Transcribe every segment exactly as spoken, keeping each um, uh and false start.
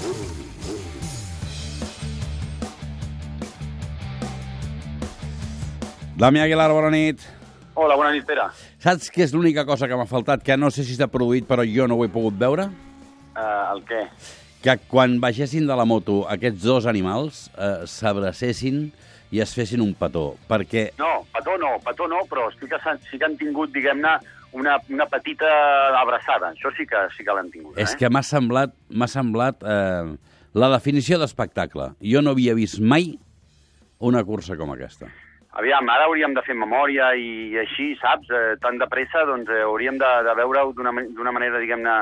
Damià Aguilar, bona nit. Hola, bona nit, Pere. Saps què és l'única cosa que m'ha faltat, que no sé si s'ha produït, però jo no ho he pogut veure? Uh, el què? Que quan baixessin de la moto aquests dos animals eh, s'abracessin i es fessin un petó, perquè... No, petó no, petó no, però sí que, sí que han tingut, diguem-ne, una, una petita abraçada. Això sí que sí que l'han tingut. És eh? que m'ha semblat, m'ha semblat eh, la definició d'espectacle. Jo no havia vist mai una cursa com aquesta. Aviam, ara hauríem de fer memòria i així, saps? Eh, tan de pressa, doncs eh, hauríem de, de veure-ho d'una manera, diguem-ne,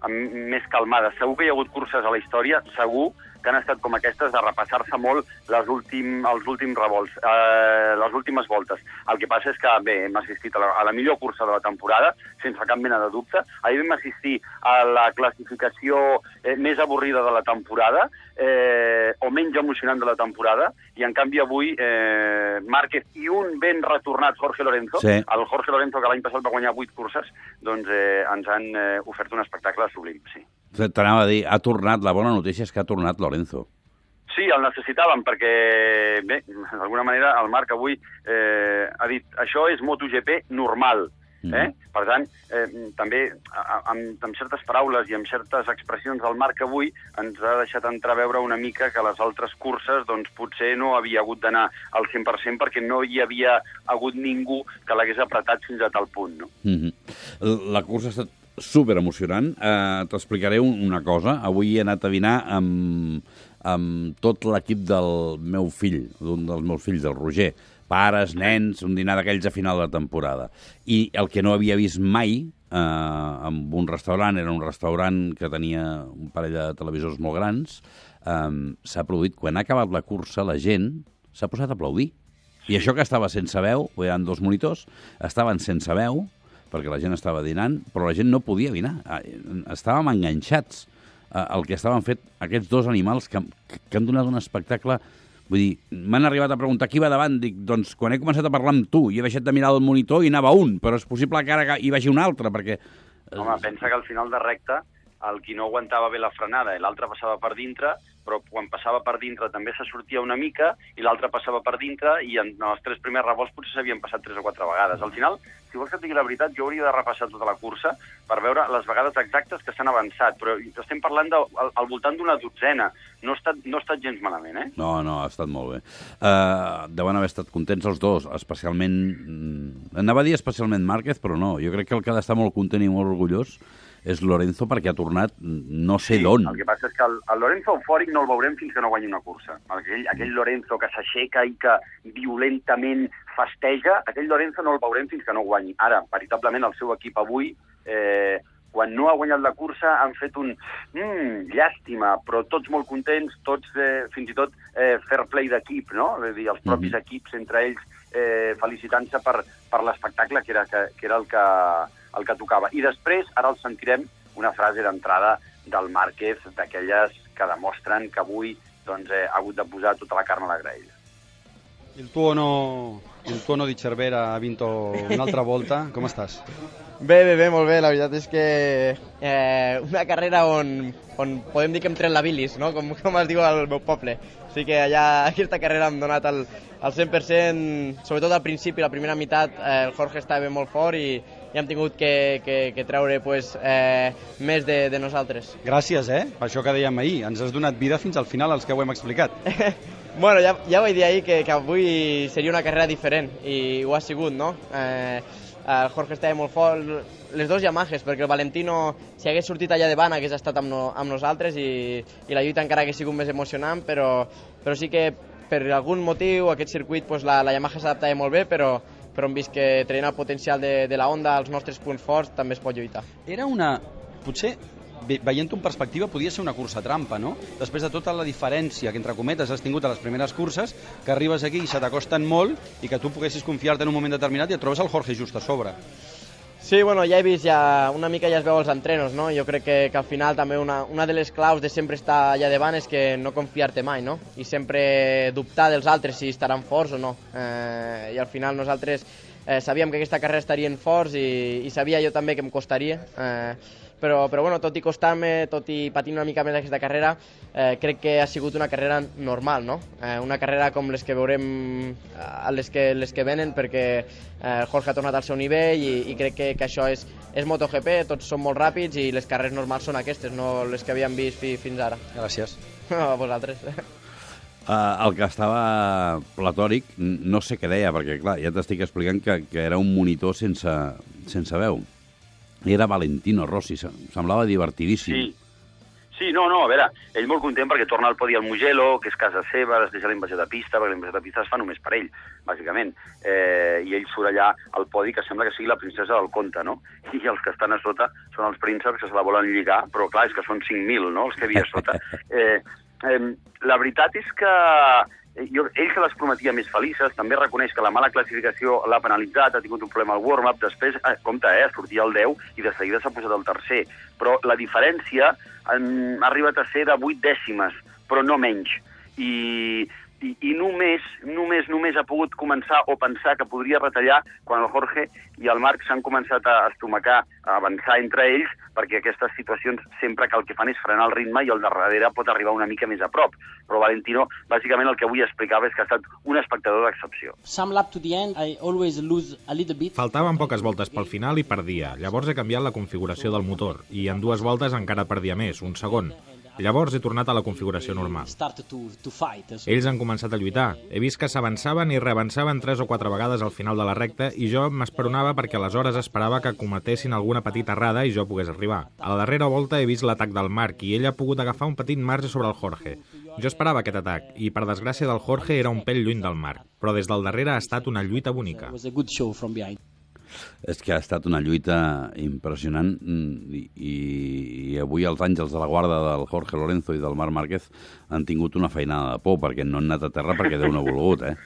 més calmada. Segur que hi ha hagut curses a la història, segur que han estat com aquestes, de repassar-se molt les últim, els últims revolts, eh, les últimes voltes. El que passa és que, bé, hem assistit a la, a la millor cursa de la temporada, sense cap mena de dubte. Ahir vam assistir a la classificació eh, més avorrida de la temporada, eh, o menys emocionant de la temporada, i en canvi avui eh, Márquez i un ben retornat Jorge Lorenzo, sí. El Jorge Lorenzo que l'any passat va guanyar vuit curses, doncs eh, ens han eh, ofert un espectacle sublim, sí. T'anava a dir, ha tornat, la bona notícia és que ha tornat Lorenzo. Sí, el necessitàvem perquè, bé, d'alguna manera el Marc avui eh, ha dit això és MotoGP normal. Eh? Mm. Per tant, eh, també amb, amb certes paraules i amb certes expressions del Marc avui ens ha deixat entreveure una mica que les altres curses doncs, potser no havia hagut d'anar al cent per cent perquè no hi havia hagut ningú que l'hagués apretat fins a tal punt. No? Mm-hmm. La cursa ha estat super emocionant. Eh, T'explicaré una cosa. Avui he anat a dinar amb, amb tot l'equip del meu fill, d'un dels meus fills, el Roger. Pares, nens, un dinar d'aquells a final de temporada. I el que no havia vist mai eh, en un restaurant, era un restaurant que tenia un parell de televisors molt grans, eh, s'ha produït, quan ha acabat la cursa, la gent s'ha posat a aplaudir. I això que estava sense veu, hi ha dos monitors, estaven sense veu, perquè la gent estava dinant, però la gent no podia dinar. Estàvem enganxats al que estaven fet aquests dos animals que, que han donat un espectacle. Vull dir, m'han arribat a preguntar qui va davant. Dic, doncs quan he començat a parlar amb tu i he deixat de mirar el monitor i anava un, però és possible que ara hi vagi un altre, perquè... Home, pensa que al final de recta el qui no aguantava bé la frenada i l'altre passava per dintre, però quan passava per dintre també se sortia una mica i l'altre passava per dintre i en els tres primers revolts potser s'havien passat tres o quatre vegades. Al final, si vols que et digui la veritat, jo hauria de repassar tota la cursa per veure les vegades exactes que s'han avançat, però estem parlant de, al, al voltant d'una dotzena. No ha estat, no ha estat gens malament, eh? No, no, ha estat molt bé. Uh, deuen haver estat contents els dos, especialment... Anava a dir especialment Márquez, però no. Jo crec que el que ha d'estar molt content i molt orgullós és Lorenzo, perquè ha tornat no sé sí, d'on. El que passa és que el, el Lorenzo eufòric no el veurem fins que no guanyi una cursa. Aquell, aquell Lorenzo que s'aixeca i que violentament festeja, aquell Lorenzo no el veurem fins que no guanyi. Ara, veritablement, el seu equip avui, eh, quan no ha guanyat la cursa, han fet un mmm, llàstima, però tots molt contents, tots eh, fins i tot eh, fair play d'equip, no? És a dir, els propis mm-hmm. equips entre ells eh, felicitant-se per, per l'espectacle que era, que, que era el que... el que tocava. I després, ara el sentirem, una frase d'entrada del Márquez, d'aquelles que demostren que avui doncs, eh, ha hagut de posar tota la carn a la graella. Il tuono, il tuono di Cervera ha vinto un'altra volta, com estàs? Bé, bé, bé, molt bé, la veritat és que eh, una carrera on, on podem dir que hem tret la bilis, no? com, com es diu al meu poble. O sigui que allà, aquesta carrera hem donat el, el cent per cent, sobretot al principi, la primera meitat, eh, el Jorge estava molt fort i, i hem tingut que, que, que treure pues, eh, més de, de nosaltres. Gràcies, eh? Això que dèiem ahir, ens has donat vida fins al final, els que ho hem explicat. Bueno, ja, ja vaig dir ahir que, que avui seria una carrera diferent i ho ha sigut, no? Eh, el Jorge estava molt fort, les dues Yamahas, perquè el Valentino, si hagués sortit allà davant, hagués estat amb, no, amb nosaltres i, i la lluita encara hagués sigut més emocionant, però, però sí que per algun motiu aquest circuit pues, la, la Yamaha s'adaptava molt bé, però, però hem vist que traient el potencial de, de la Honda, els nostres punts forts, també es pot lluitar. Era una... potser, veient-ho en perspectiva, podia ser una cursa trampa, no? Després de tota la diferència que, entre cometes, has tingut a les primeres curses, que arribes aquí i se t'acosten molt i que tu poguessis confiar-te en un moment determinat i et trobes el Jorge just a sobre. Sí, bueno, ja he vist, ja, una mica ja es veu els entrenos, no? Jo crec que, que al final també una, una de les claus de sempre estar allà davant és que no confiar-te mai, no? I sempre dubtar dels altres si estaran forts o no. Eh, I al final nosaltres eh, sabíem que aquesta carrera estarien forts i, i sabia jo també que em costaria. Eh, però, però bueno, tot i costar-me, tot i patint una mica més aquesta carrera, eh, crec que ha sigut una carrera normal, no? Eh, una carrera com les que veurem a les que, les que venen, perquè eh, el Jorge ha tornat al seu nivell i, i crec que, que això és, és MotoGP, tots són molt ràpids i les carreres normals són aquestes, no les que havíem vist fi, fins ara. Gràcies. A vosaltres. Uh, el que estava platòric, no sé què deia, perquè clar, ja t'estic explicant que, que era un monitor sense, sense veu. I era Valentino Rossi, semblava divertidíssim. Sí. Sí, no, no, a veure, ell molt content perquè torna al podi al Mugello, que és casa seva, es deixa l'invasió de pista, perquè l'invasió de pista es fa només per ell, bàsicament. Eh, I ell surt allà al podi, que sembla que sigui la princesa del conte, no? I els que estan a sota són els prínceps que se la volen lligar, però clar, és que són cinc mil, no?, els que havia a sota. Eh, eh, la veritat és que jo, ell se les prometia més felices, també reconeix que la mala classificació l'ha penalitzat, ha tingut un problema al warm-up, després, eh, compte, eh, sortia el deu i de seguida s'ha posat el tercer, però la diferència eh, ha arribat a ser de vuit dècimes, però no menys, i, i, i només, només, només ha pogut començar o pensar que podria retallar quan el Jorge i el Marc s'han començat a estomacar, a avançar entre ells, perquè aquestes situacions sempre que el que fan és frenar el ritme i el de darrere pot arribar una mica més a prop. Però Valentino, bàsicament el que avui explicava és que ha estat un espectador d'excepció. Faltaven poques voltes pel final i perdia. Llavors he canviat la configuració del motor i en dues voltes encara perdia més, un segon. Llavors he tornat a la configuració normal. Ells han començat a lluitar. He vist que s'avançaven i reavançaven tres o quatre vegades al final de la recta i jo m'esperonava perquè aleshores esperava que cometessin alguna petita errada i jo pogués arribar. A la darrera volta he vist l'atac del Marc i ell ha pogut agafar un petit marge sobre el Jorge. Jo esperava aquest atac i, per desgràcia del Jorge, era un pèl lluny del Marc, però des del darrere ha estat una lluita bonica. És que ha estat una lluita impressionant i, i, i avui els àngels de la guarda del Jorge Lorenzo i del Marc Márquez han tingut una feinada de por perquè no han anat a terra perquè Déu no ha volgut, eh?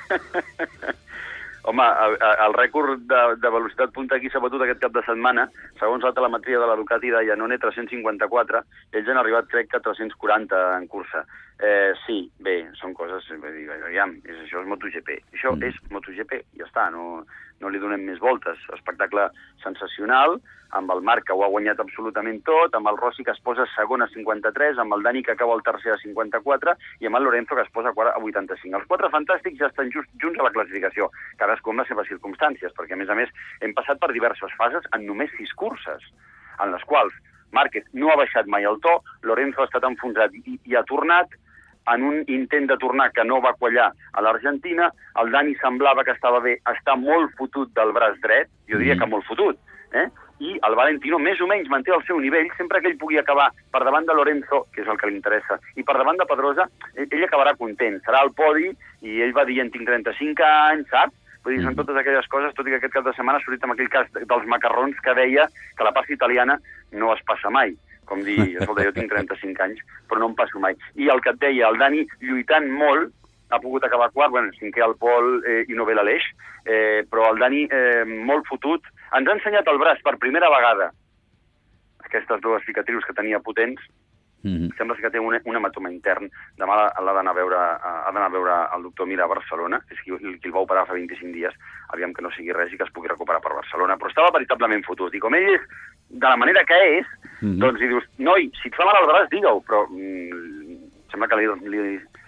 Home, el rècord de, de velocitat punta aquí s'ha batut aquest cap de setmana, segons la telemetria de la Ducati de Iannone, tres-cents cinquanta-quatre, ells han arribat crec que a tres-cents quaranta en cursa. Eh, sí, bé, són coses, dir, aviam, és, això és MotoGP, això mm. és MotoGP, ja està, no, no li donem més voltes. Espectacle sensacional, amb el Marc que ho ha guanyat absolutament tot, amb el Rossi que es posa segon a cinquanta-tres, amb el Dani que acaba el tercer a cinquanta-quatre i amb el Lorenzo que es posa quart a vuitanta-cinc. Els quatre fantàstics ja estan just, junts a la classificació, cadascú amb les seves circumstàncies, perquè a més a més hem passat per diverses fases en només sis curses, en les quals Márquez no ha baixat mai el to, Lorenzo ha estat enfonsat i, i ha tornat, en un intent de tornar que no va quallar a l'Argentina, el Dani semblava que estava bé, està molt fotut del braç dret, jo diria que molt fotut, eh? I el Valentino més o menys manté el seu nivell, sempre que ell pugui acabar per davant de Lorenzo, que és el que li interessa, i per davant de Pedrosa, ell acabarà content, serà al podi, i ell va dient, tinc trenta-cinc anys, saps? Vull dir, són totes aquelles coses, tot i que aquest cap de setmana ha sortit amb aquell cas dels macarrons que deia que la pasta italiana no es passa mai. Com dir, escolta, jo tinc trenta-cinc anys, però no em passo mai. I el que et deia, el Dani, lluitant molt, ha pogut acabar quart, bueno, cinquè al Pol eh, i novè a l'Aleix, eh, però el Dani, eh, molt fotut, ens ha ensenyat el braç per primera vegada, aquestes dues cicatrius que tenia potents, mm-hmm. Sembla que té un, un hematoma intern, demà l'ha d'anar a veure, ha d'anar a veure el doctor Mira a Barcelona, que és qui, qui el va operar fa vint-i-cinc dies, aviam que no sigui res i que es pugui recuperar per Barcelona, però estava veritablement fotut, i com ell és de la manera que és, mm-hmm. doncs li dius, noi, si et fa mal el braç, digue-ho, però mm, sembla que li, li,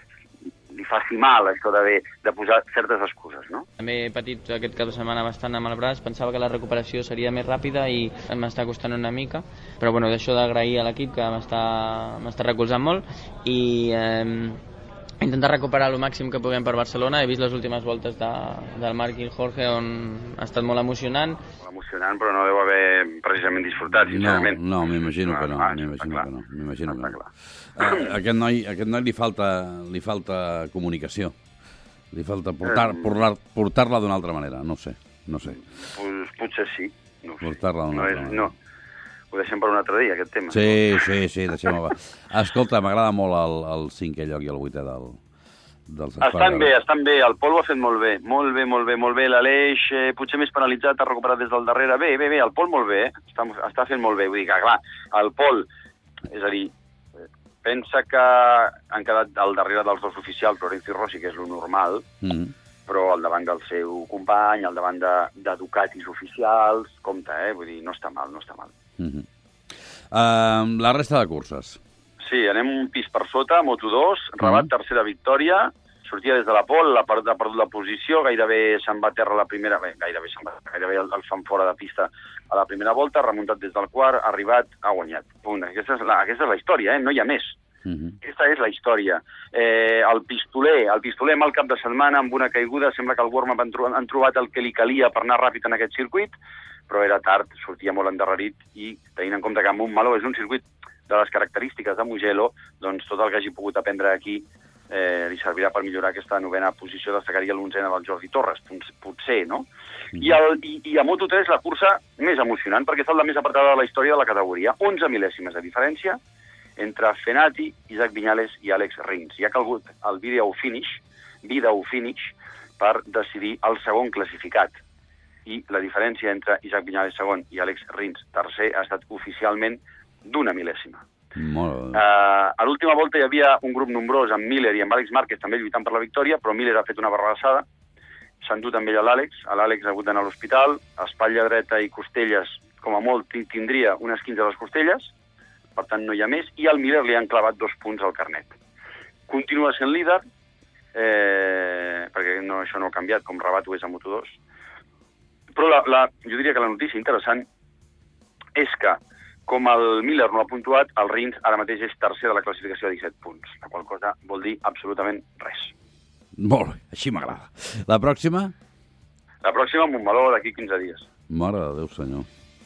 li faci mal això de, de posar certes excuses, no? També he patit aquest cap de setmana bastant amb el braç, pensava que la recuperació seria més ràpida i m'està costant una mica, però bueno, d'això d'agrair a l'equip que m'està recolzant molt i eh, intentar recuperar el màxim que puguem per Barcelona. He vist les últimes voltes de, del Marc i el Jorge on ha estat molt emocionant. Emocionant, però no deu haver precisament disfrutat, sincerament. No, no m'imagino que no, m'imagino que no, m'imagino que no. Uh, aquest noi, aquest noi li falta, li falta comunicació. Li falta portar, portar, portar-la d'una altra manera, no sé, no sé. Pues, potser sí, no sé. Portar-la d'una no altra és, manera. No. Ho deixem per un altre dia, aquest tema. Sí, sí, sí, deixem-ho. Escolta, m'agrada molt el, el cinquè lloc i el vuitè del, dels estan bé, estan bé. El Pol ho ha fet molt bé. Molt bé, molt bé, molt bé. L'Aleix, eh, potser més penalitzat, ha recuperat des del darrere. Bé, bé, bé, el Pol molt bé, eh? Està, està fent molt bé. Vull dir que, clar, el Pol, és a dir, pensa que han quedat al darrere dels dos oficials, Lorenzo i Rossi, que és lo normal, mm. però al davant del seu company, al davant de, de Ducatis oficials, compte, eh? Vull dir, no està mal, no està mal. Mm-hmm. Uh, la resta de curses. Sí, anem un pis per sota, Moto dos, Rabat, mm. tercera victòria, sortia des de la pole, ha perdut la posició, gairebé se'n va a terra la primera, bé, gairebé se'n va, gairebé el, el fan fora de pista a la primera volta, ha remuntat des del quart, ha arribat, ha guanyat. Punt. Aquesta és la, aquesta és la història, eh? No hi ha més. Uh-huh. Aquesta és la història. Eh, el pistoler, el pistoler mal cap de setmana amb una caiguda, sembla que el warm-up han, tro han trobat el que li calia per anar ràpid en aquest circuit, però era tard, sortia molt endarrerit i tenint en compte que Montmeló és un circuit de les característiques de Mugello, doncs tot el que hagi pogut aprendre aquí eh, li servirà per millorar aquesta novena posició, destacaria l'onzena del Jordi Torres, potser, no? Mm. I, el, i, I a Moto tres la cursa més emocionant, perquè és la més apretada de la història de la categoria, onze mil·lèsimes de diferència entre Fenati, Isaac Viñales i Alex Rins. Hi ha calgut el video finish, video finish per decidir el segon classificat. I la diferència entre Isaac Viñales segon i Alex Rins tercer ha estat oficialment d'una mil·lèsima. Molt... Uh, a l'última volta hi havia un grup nombrós amb Miller i amb Àlex Márquez també lluitant per la victòria, però Miller ha fet una barrabassada, s'ha endut amb ell a l'Àlex, a l'Àlex ha hagut d'anar a l'hospital, espatlla dreta i costelles, com a molt tindria unes quinze a les costelles, per tant no hi ha més, i al Miller li han clavat dos punts al carnet. Continua sent líder, eh, perquè no, això no ha canviat, com Rabat ho és a Moto dos, però la, la, jo diria que la notícia interessant és que com el Miller no ha puntuat, el Rins ara mateix és tercer de la classificació de disset punts, la qual cosa vol dir absolutament res. Molt bé, així m'agrada. La pròxima? La pròxima, Montmeló, d'aquí quinze dies. Mare de Déu, senyor.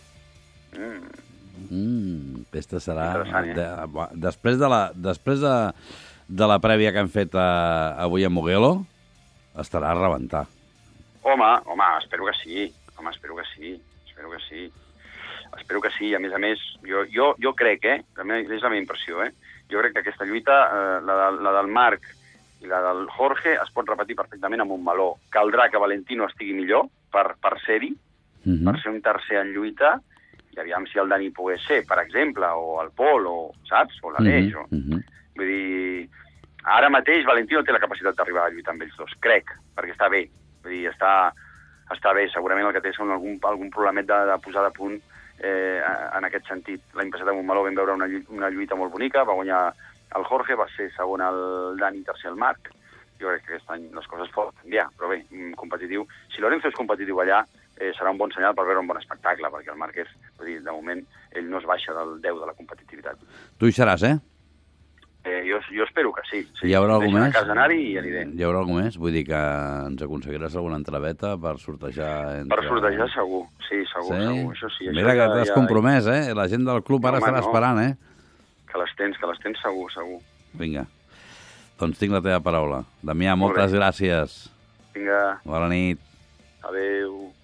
Mm. Mm, aquesta serà... Eh? De, després de la, després de, de la prèvia que hem fet a, avui a Mugello, estarà a rebentar. Home, home, espero que sí. Home, espero que sí. Espero que sí. Espero que sí, a més a més, jo, jo, jo crec, eh, és la meva impressió, eh, jo crec que aquesta lluita, eh, la, de, la del Marc i la del Jorge, es pot repetir perfectament a Montmeló. Caldrà que Valentino estigui millor per, per ser-hi, uh-huh. per ser un tercer en lluita, i aviam si el Dani pogués ser, per exemple, o el Pol, o, saps, o l'Aleix. Uh-huh. O... Vull dir, ara mateix Valentino té la capacitat d'arribar a lluitar amb ells dos, crec, perquè està bé, vull dir, està, està bé, segurament el que té són algun, algun problemet de, de posar de punt Eh, en aquest sentit. L'any passat a Montmeló vam veure una, una lluita molt bonica, va guanyar el Jorge, va ser segon el Dani, tercer el Marc. Jo crec que aquest any les coses poden canviar, però bé, competitiu. Si Lorenzo és competitiu allà, eh, serà un bon senyal per veure un bon espectacle, perquè el Marc és, vull dir, de moment, ell no es baixa del deu de la competitivitat. Tu hi seràs, eh? Eh, jo, jo espero que sí. sí. Hi haurà algú més? A casa anar-hi i aniré. Hi haurà algú més? Vull dir que ens aconseguiràs alguna entraveta per sortejar... Entre... Per sortejar segur, sí, segur, sí? segur. Això sí, Mira això que ja, t'has ja... compromès, eh? La gent del club ara no, estarà no. esperant, eh? Que les tens, que les tens segur, segur. Vinga, doncs tinc la teva paraula. Damià, moltes gràcies. Vinga. Bona nit. Adéu.